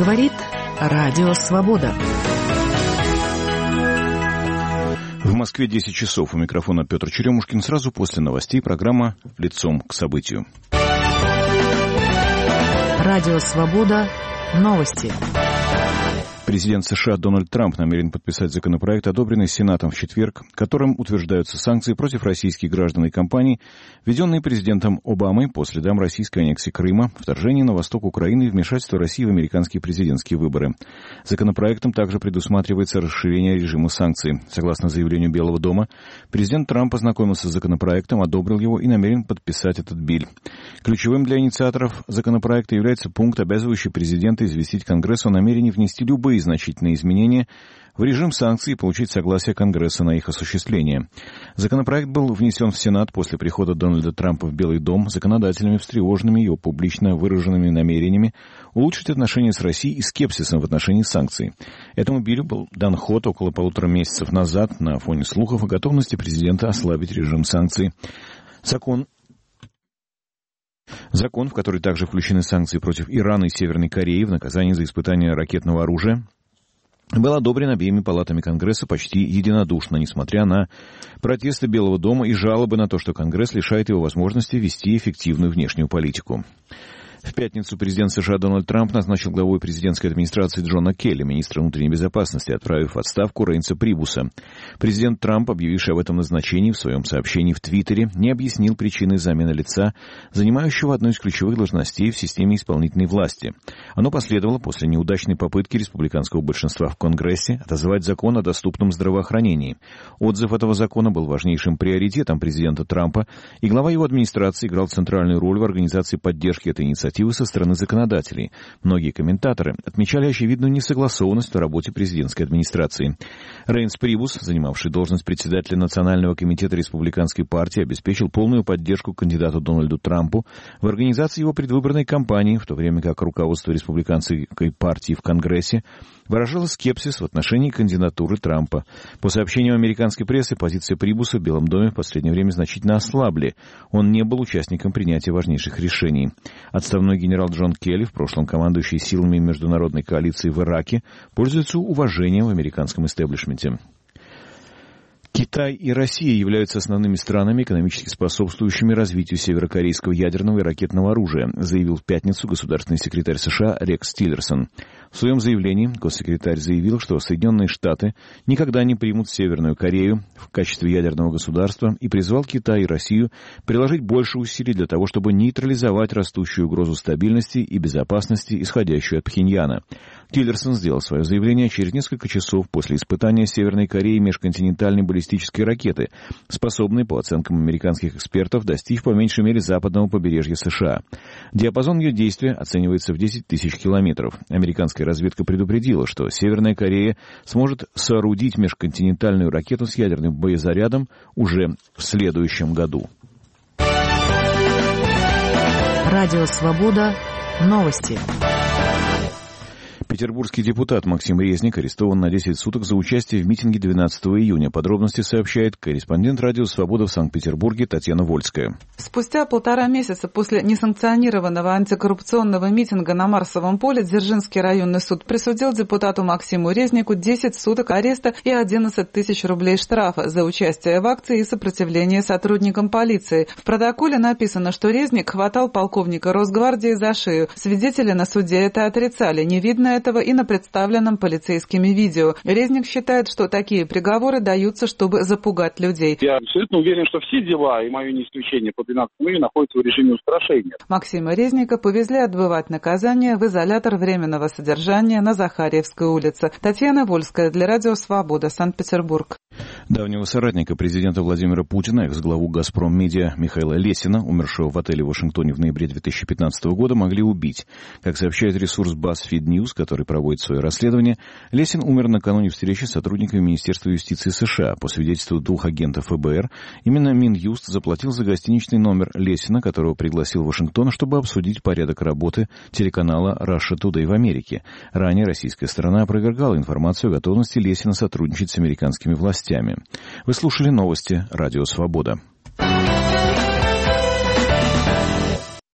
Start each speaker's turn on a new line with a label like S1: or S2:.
S1: Говорит Радио Свобода.
S2: В Москве 10 часов. У микрофона Петр Черемушкин. Сразу после новостей программа «Лицом к событию».
S1: Радио Свобода. Новости.
S2: Президент США Дональд Трамп намерен подписать законопроект, одобренный Сенатом в четверг, которым утверждаются санкции против российских граждан и компаний, введенные президентом Обамой по следам российской аннексии Крыма, вторжения на восток Украины и вмешательства России в американские президентские выборы. Законопроектом также предусматривается расширение режима санкций. Согласно заявлению Белого дома, президент Трамп ознакомился с законопроектом, одобрил его и намерен подписать этот биль. Ключевым для инициаторов законопроекта является пункт, обязывающий президента известить Конгресс о намерении внести любые значительные изменения в режим санкций и получить согласие Конгресса на их осуществление. Законопроект был внесен в Сенат после прихода Дональда Трампа в Белый дом законодателями, встревоженными его публично выраженными намерениями улучшить отношения с Россией и скепсисом в отношении санкций. Этому билю был дан ход около 1,5 месяцев назад на фоне слухов о готовности президента ослабить режим санкций. Закон, в который также включены санкции против Ирана и Северной Кореи в наказание за испытание ракетного оружия, был одобрен обеими палатами Конгресса почти единодушно, несмотря на протесты Белого дома и жалобы на то, что Конгресс лишает его возможности вести эффективную внешнюю политику. В пятницу президент США Дональд Трамп назначил главой президентской администрации Джона Келли, министра внутренней безопасности, отправив в отставку Рейнса Прибуса. Президент Трамп, объявивший об этом назначении в своем сообщении в Твиттере, не объяснил причины замены лица, занимающего одну из ключевых должностей в системе исполнительной власти. Оно последовало после неудачной попытки республиканского большинства в Конгрессе отозвать закон о доступном здравоохранении. Отзыв этого закона был важнейшим приоритетом президента Трампа, и глава его администрации играл центральную роль в организации поддержки этой инициативы со стороны законодателей. Многие комментаторы отмечали очевидную несогласованность в работе президентской администрации. Рейнс Прибус, занимавший должность председателя Национального комитета республиканской партии, обеспечил полную поддержку кандидату Дональду Трампу в организации его предвыборной кампании, в то время как руководство республиканской партии в Конгрессе выражало скепсис в отношении кандидатуры Трампа. По сообщениям американской прессы, позиция Прибуса в Белом доме в последнее время значительно ослабли. Он не был участником принятия важнейших решений. Отставной генерал Джон Келли, в прошлом командующий силами международной коалиции в Ираке, пользуется уважением в американском истеблишменте. Китай и Россия являются основными странами, экономически способствующими развитию северокорейского ядерного и ракетного оружия, заявил в пятницу государственный секретарь США Рекс Тиллерсон. В своем заявлении госсекретарь заявил, что Соединенные Штаты никогда не примут Северную Корею в качестве ядерного государства и призвал Китай и Россию приложить больше усилий для того, чтобы нейтрализовать растущую угрозу стабильности и безопасности, исходящую от Пхеньяна. Тиллерсон сделал свое заявление через несколько часов после испытания Северной Кореи межконтинентальной баллистической ракеты, способной, по оценкам американских экспертов, достичь по меньшей мере западного побережья США. Диапазон ее действия оценивается в 10 тысяч километров. Американская разведка предупредила, что Северная Корея сможет соорудить межконтинентальную ракету с ядерным боезарядом уже в следующем году.
S1: Радио Свобода. Новости.
S2: Петербургский депутат Максим Резник арестован на 10 суток за участие в митинге 12 июня. Подробности сообщает корреспондент «Радио Свобода» в Санкт-Петербурге Татьяна Вольская.
S3: Спустя 1,5 месяца после несанкционированного антикоррупционного митинга на Марсовом поле Дзержинский районный суд присудил депутату Максиму Резнику 10 суток ареста и 11 тысяч рублей штрафа за участие в акции и сопротивление сотрудникам полиции. В протоколе написано, что Резник хватал полковника Росгвардии за шею. Свидетели на суде это отрицали. Не видно этого и на представленном полицейскими видео. Резник считает, что такие приговоры даются, чтобы запугать людей.
S4: Я абсолютно уверен, что все дела, и мое не исключение, по 12 июня находятся в режиме устрашения.
S3: Максима Резника повезли отбывать наказание в изолятор временного содержания на Захарьевской улице. Татьяна Вольская для Радио Свобода, Санкт-Петербург.
S2: Давнего соратника президента Владимира Путина, экс-главу «Газпром Медиа» Михаила Лесина, умершего в отеле в Вашингтоне в ноябре 2015 года, могли убить. Как сообщает ресурс BuzzFeed News, который проводит свое расследование, Лесин умер накануне встречи с сотрудниками Министерства юстиции США. По свидетельству 2 агентов ФБР, именно Минюст заплатил за гостиничный номер Лесина, которого пригласил в Вашингтон, чтобы обсудить порядок работы телеканала Russia Today в Америке. Ранее российская сторона опровергала информацию о готовности Лесина сотрудничать с американскими властями. Вы слушали новости «Радио Свобода».